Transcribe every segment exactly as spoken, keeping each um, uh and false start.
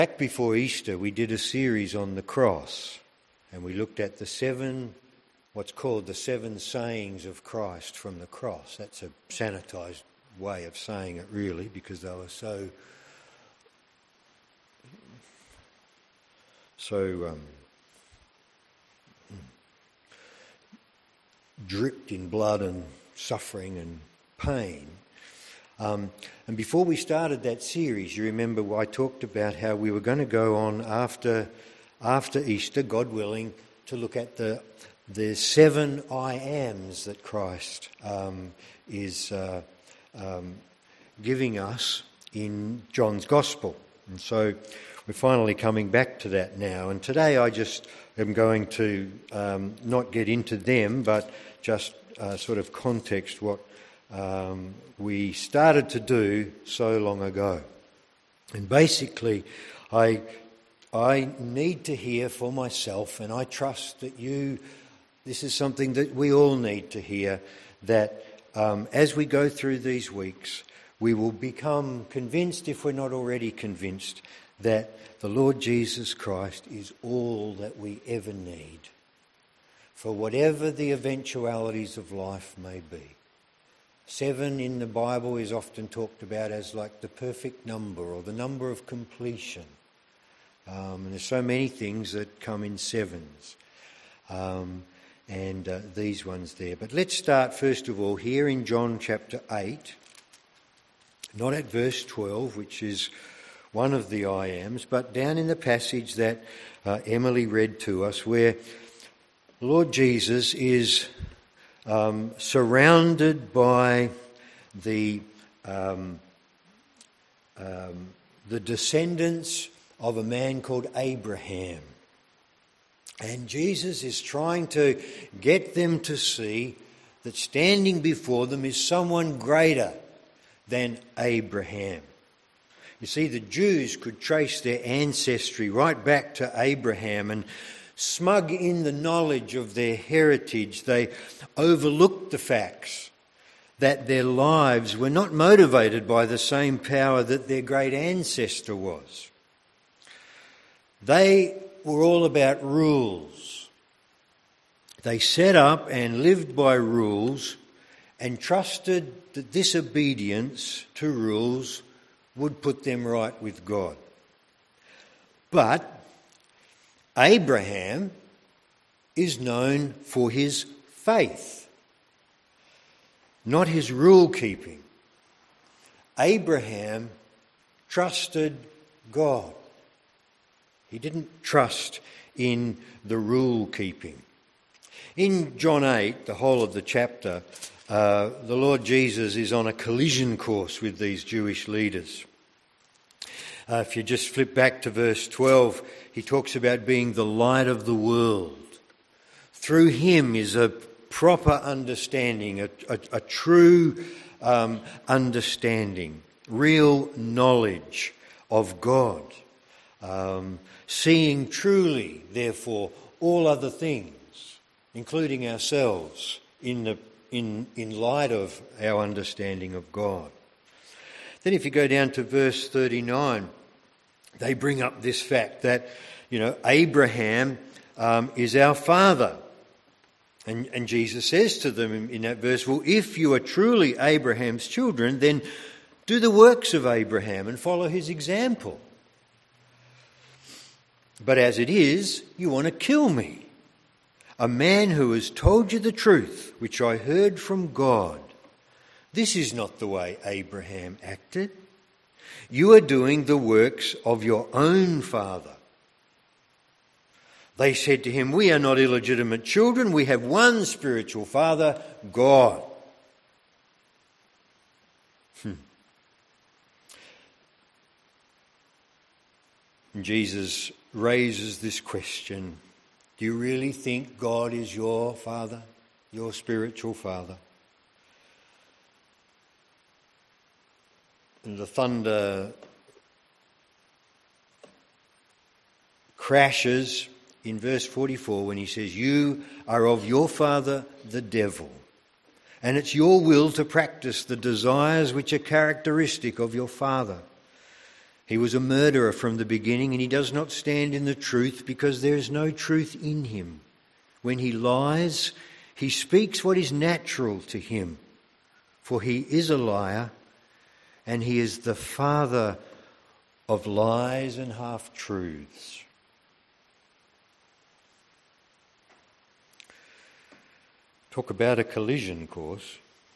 Back before Easter, we did a series on the cross, and we looked at the seven, what's called the seven sayings of Christ from the cross. That's a sanitised way of saying it, really, because they were so, so um, dripped in blood and suffering and pain. Um, and before we started that series, you remember I talked about how we were going to go on after after Easter, God willing, to look at the the seven I ams that Christ um, is uh, um, giving us in John's Gospel. And so we're finally coming back to that now. And today I just am going to um, not get into them, but just uh, sort of context what Um, we started to do so long ago. And basically, I I need to hear for myself, and I trust that you, this is something that we all need to hear, that um, as we go through these weeks, we will become convinced, if we're not already convinced, that the Lord Jesus Christ is all that we ever need for whatever the eventualities of life may be. Seven in the Bible is often talked about as like the perfect number or the number of completion. Um, and there's so many things that come in sevens. Um, and uh, these ones there. But let's start first of all here in John chapter eight. Not at verse twelve, which is one of the I ams, but down in the passage that uh, Emily read to us, where Lord Jesus is Um, surrounded by the um, um, the descendants of a man called Abraham. And Jesus is trying to get them to see that standing before them is someone greater than Abraham. You see, the Jews could trace their ancestry right back to Abraham, and smug in the knowledge of their heritage, they overlooked the facts that their lives were not motivated by the same power that their great ancestor was. They were all about rules. They set up and lived by rules and trusted that this obedience to rules would put them right with God. But Abraham is known for his faith, not his rule keeping. Abraham trusted God. He didn't trust in the rule keeping. In John eight, the whole of the chapter, uh, the Lord Jesus is on a collision course with these Jewish leaders. Uh, if you just flip back to verse twelve, he talks about being the light of the world. Through him is a proper understanding, a, a, a true um, understanding, real knowledge of God. Um, seeing truly, therefore, all other things, including ourselves, in the in in light of our understanding of God. Then if you go down to verse thirty-nine, they bring up this fact that, you know, Abraham um, is our father. And, and Jesus says to them in, in that verse, well, if you are truly Abraham's children, then do the works of Abraham and follow his example. But as it is, you want to kill me, a man who has told you the truth, which I heard from God. This is not the way Abraham acted. You are doing the works of your own father. They said to him, we are not illegitimate children. We have one spiritual father, God. Hmm. And Jesus raises this question. Do you really think God is your father, your spiritual father? And the thunder crashes in verse forty-four when he says, you are of your father, the devil, and it's your will to practice the desires which are characteristic of your father. He was a murderer from the beginning, and he does not stand in the truth because there is no truth in him. When he lies, he speaks what is natural to him, for he is a liar, and he is the father of lies and half-truths. Talk about a collision course.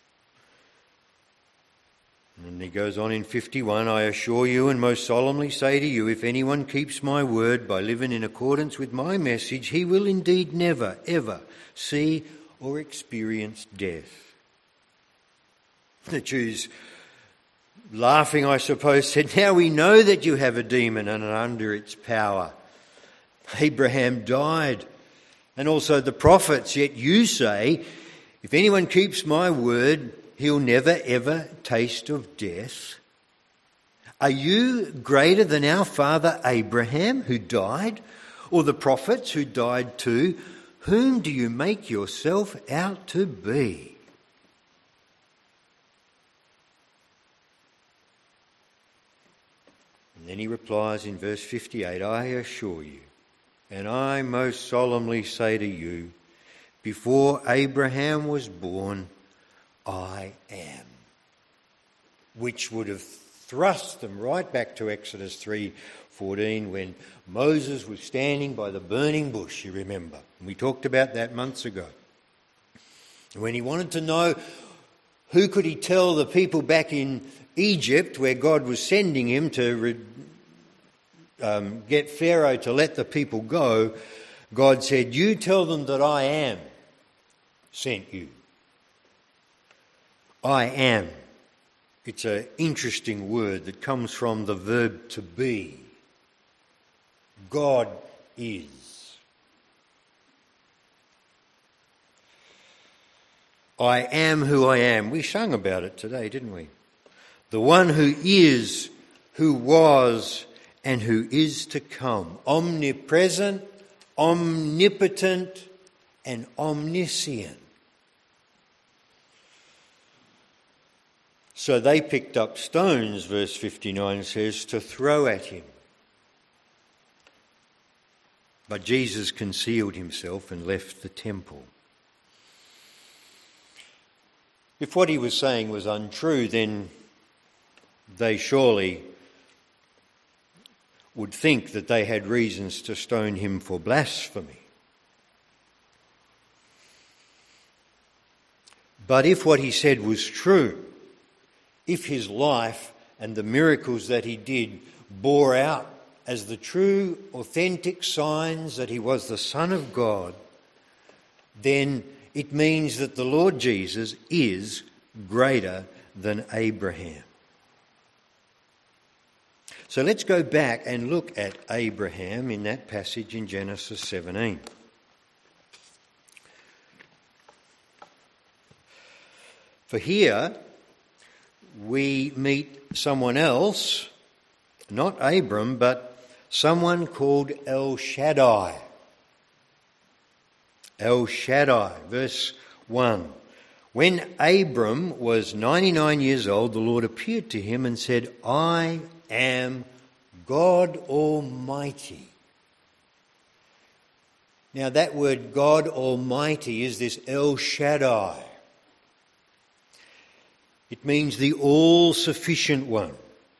And he goes on in fifty-one, I assure you and most solemnly say to you, if anyone keeps my word by living in accordance with my message, he will indeed never, ever see or experience death. The Jews, laughing, I suppose, said, now we know that you have a demon and are under its power. Abraham died, and also the prophets, yet you say, if anyone keeps my word, he'll never ever taste of death. Are you greater than our father Abraham, who died, or the prophets who died too? Whom do you make yourself out to be? And then he replies in verse fifty-eight, I assure you, and I most solemnly say to you, before Abraham was born, I am. Which would have thrust them right back to Exodus three fourteen when Moses was standing by the burning bush, you remember. And we talked about that months ago. When he wanted to know who could he tell the people back in Egypt where God was sending him to re- um, get Pharaoh to let the people go, God said, you tell them that I am sent you. I am. It's an interesting word that comes from the verb to be. God is. I am who I am. We sung about it today, didn't we? The one who is, who was, and who is to come. Omnipresent, omnipotent, and omniscient. So they picked up stones, verse fifty-nine says, to throw at him. But Jesus concealed himself and left the temple. If what he was saying was untrue, then they surely would think that they had reasons to stone him for blasphemy. But if what he said was true, if his life and the miracles that he did bore out as the true, authentic signs that he was the Son of God, then it means that the Lord Jesus is greater than Abraham. So let's go back and look at Abraham in that passage in Genesis seventeen. For here we meet someone else, not Abram, but someone called El Shaddai. El Shaddai, verse one. When Abram was ninety-nine years old, the Lord appeared to him and said, I am God Almighty. Now that word God Almighty is this El Shaddai. It means the all-sufficient one.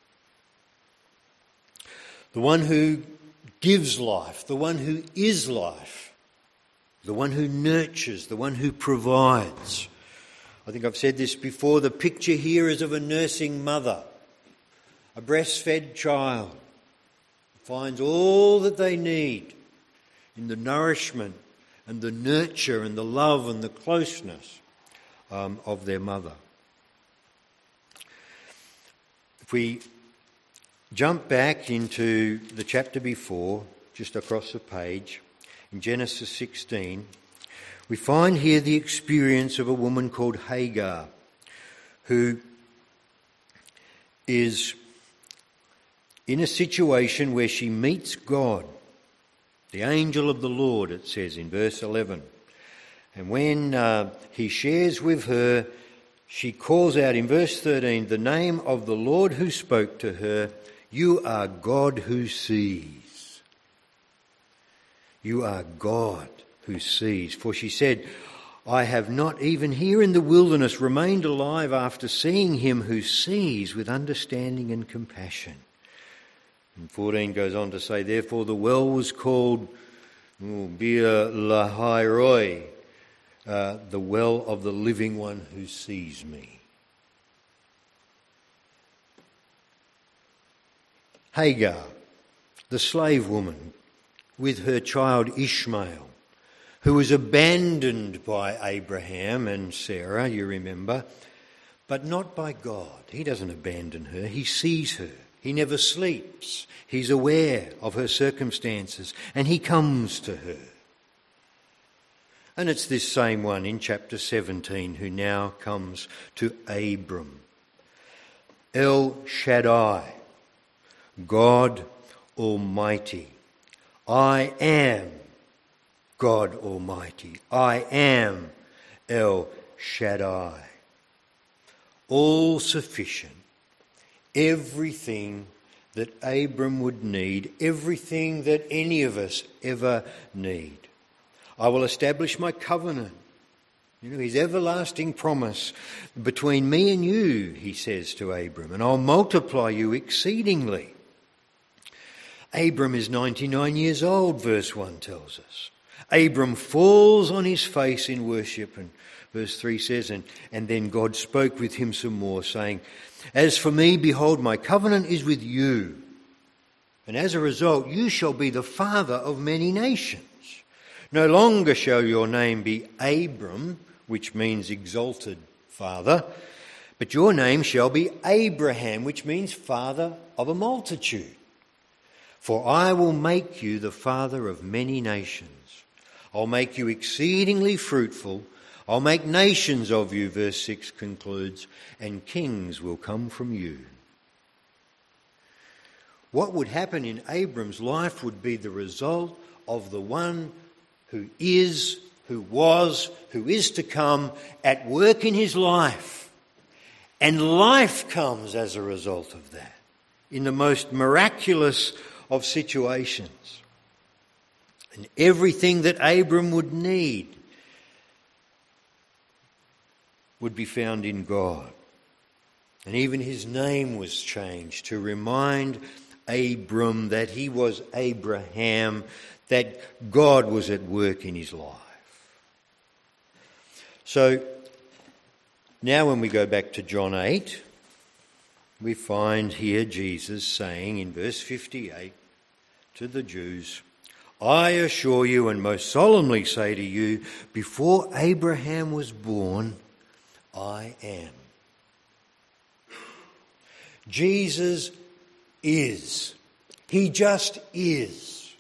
The one who gives life, the one who is life, the one who nurtures, the one who provides. I think I've said this before, the picture here is of a nursing mother, a breastfed child, finds all that they need in the nourishment and the nurture and the love and the closeness um, of their mother. If we jump back into the chapter before, just across the page, in Genesis sixteen, we find here the experience of a woman called Hagar, who is in a situation where she meets God, the angel of the Lord, it says in verse eleven. And when uh, he shares with her, she calls out in verse thirteen, the name of the Lord who spoke to her, You are God who sees. You are God who sees. For she said, I have not even here in the wilderness remained alive after seeing him who sees with understanding and compassion. And fourteen goes on to say, therefore the well was called oh, Bir Lahai Roi, uh, the well of the living one who sees me. Hagar, the slave woman, with her child Ishmael, who was abandoned by Abraham and Sarah, you remember, but not by God. He doesn't abandon her. He sees her. He never sleeps. He's aware of her circumstances, and he comes to her. And it's this same one in chapter seventeen who now comes to Abram. El Shaddai, God Almighty. I am God Almighty. I am El Shaddai. All sufficient. Everything that Abram would need. Everything that any of us ever need. I will establish my covenant. You know, his everlasting promise between me and you, he says to Abram, and I'll multiply you exceedingly. Abram is ninety-nine years old, verse one tells us. Abram falls on his face in worship, and verse three says, and, and then God spoke with him some more, saying, as for me, behold, my covenant is with you, and as a result you shall be the father of many nations. No longer shall your name be Abram, which means exalted father, but your name shall be Abraham, which means father of a multitude. For I will make you the father of many nations. I'll make you exceedingly fruitful. I'll make nations of you, verse six concludes, and kings will come from you. What would happen in Abram's life would be the result of the one who is, who was, who is to come at work in his life. And life comes as a result of that, in the most miraculous of situations. And everything that Abram would need would be found in God. And even his name was changed to remind Abram that he was Abraham, that God was at work in his life. So now when we go back to John eight, we find here Jesus saying in verse fifty-eight to the Jews, I assure you and most solemnly say to you, before Abraham was born, I am. Jesus is. He just is.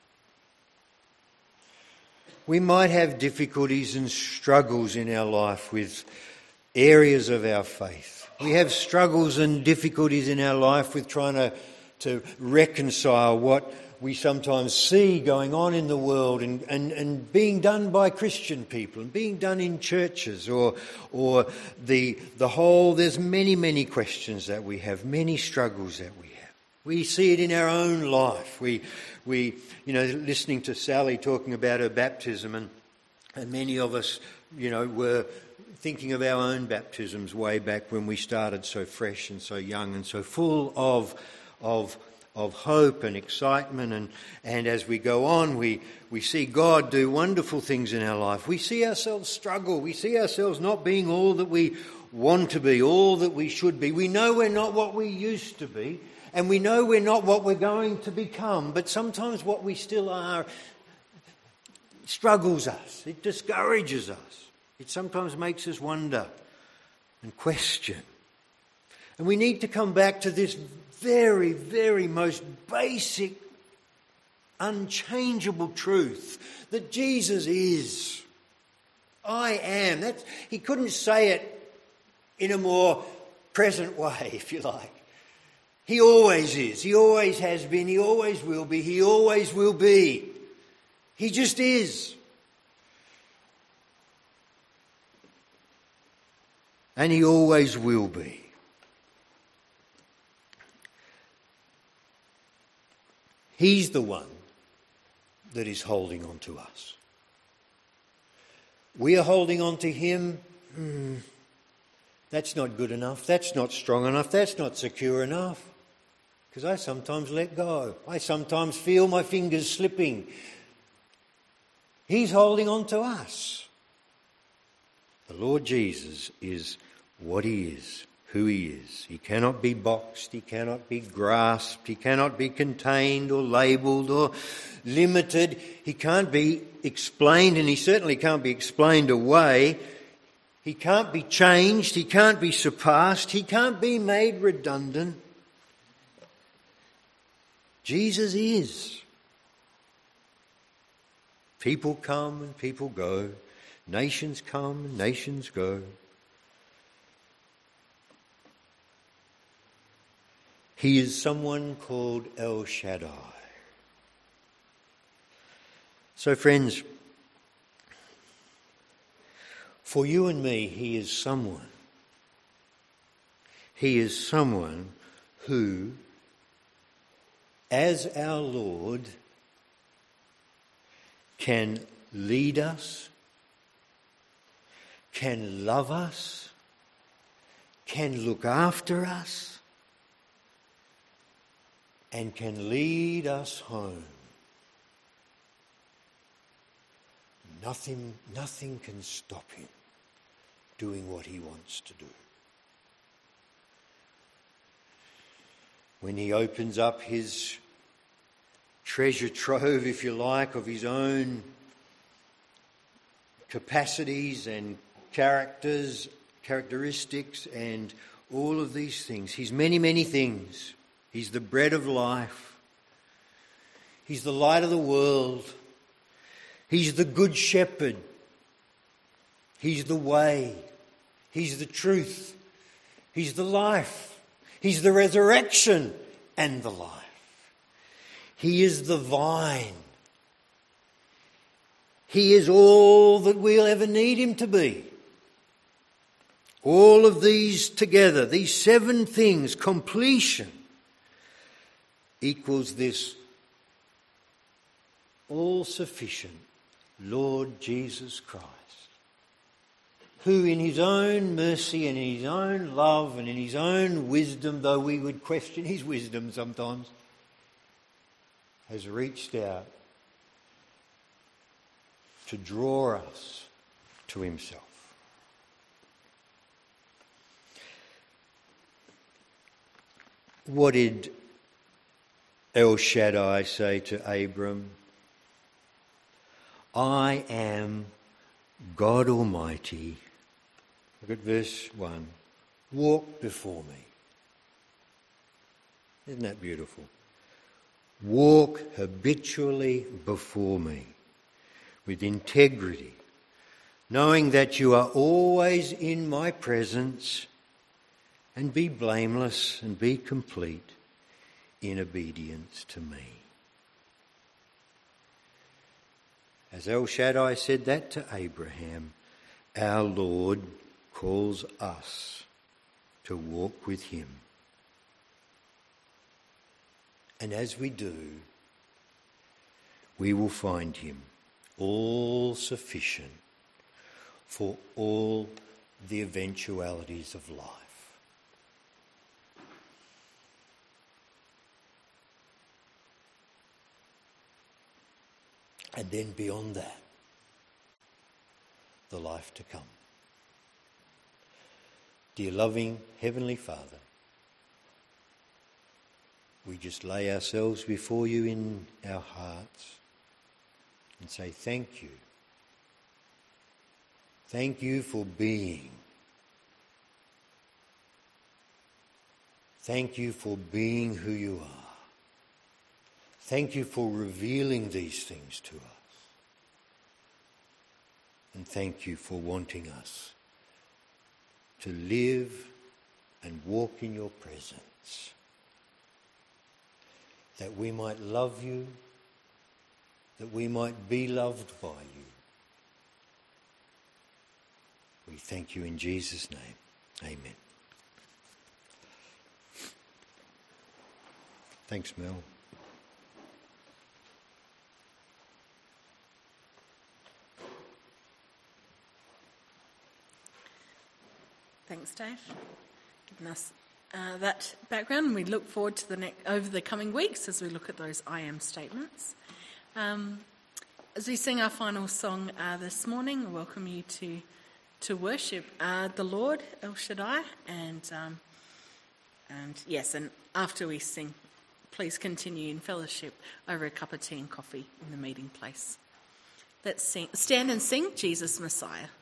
We might have difficulties and struggles in our life with areas of our faith. We have struggles and difficulties in our life with trying to, to reconcile what we sometimes see going on in the world and, and, and being done by Christian people and being done in churches or or the the whole, there's many, many questions that we have, many struggles that we have. We see it in our own life. We, we you know, listening to Sally talking about her baptism, and, and many of us, you know, were thinking of our own baptisms way back when we started so fresh and so young and so full of of of hope and excitement, and, and as we go on we, we see God do wonderful things in our life. We see ourselves struggle. We see ourselves not being all that we want to be, all that we should be. We know we're not what we used to be, and we know we're not what we're going to become, but sometimes what we still are struggles us. It discourages us. It sometimes makes us wonder and question. And we need to come back to this very, very most basic, unchangeable truth that Jesus is. I am. That's, he couldn't say it in a more present way, if you like. He always is. He always has been. He always will be. He always will be. He just is. And he always will be. He's the one that is holding on to us. We are holding on to him. Hmm, that's not good enough. That's not strong enough. That's not secure enough. Because I sometimes let go. I sometimes feel my fingers slipping. He's holding on to us. The Lord Jesus is what he is, who he is. He cannot be boxed, he cannot be grasped, he cannot be contained or labelled or limited. He can't be explained, and he certainly can't be explained away. He can't be changed, he can't be surpassed, he can't be made redundant. Jesus is. People come and people go. Nations come and nations go. He is someone called El Shaddai. So friends, for you and me, he is someone. He is someone who, as our Lord, can lead us, can love us, can look after us, and can lead us home. Nothing, nothing can stop him doing what he wants to do. When he opens up his treasure trove, if you like, of his own capacities and characters, characteristics and all of these things. He's many, many things. He's the bread of life. He's the light of the world. He's the good shepherd. He's the way. He's the truth. He's the life. He's the resurrection and the life. He is the vine. He is all that we'll ever need him to be. All of these together, these seven things, completion, equals this all-sufficient Lord Jesus Christ, who in his own mercy and in his own love and in his own wisdom, though we would question his wisdom sometimes, has reached out to draw us to himself. What did El Shaddai say to Abram? I am God Almighty. Look at verse one. Walk before me. Isn't that beautiful? Walk habitually before me with integrity, knowing that you are always in my presence, and be blameless and be complete in obedience to me. As El Shaddai said that to Abraham, our Lord calls us to walk with him. And as we do, we will find him all sufficient for all the eventualities of life. And then beyond that, the life to come. Dear loving Heavenly Father, we just lay ourselves before you in our hearts and say thank you. Thank you for being. Thank you for being who you are. Thank you for revealing these things to us. And thank you for wanting us to live and walk in your presence, that we might love you, that we might be loved by you. We thank you in Jesus' name. Amen. Thanks, Mel. Thanks, Dave, giving us uh, that background. We look forward to the next, over the coming weeks as we look at those I am statements. Um, as we sing our final song uh, this morning, I welcome you to to worship uh, the Lord, El Shaddai, and um, and yes, and after we sing, please continue in fellowship over a cup of tea and coffee in the meeting place. Let's sing, stand and sing Jesus Messiah.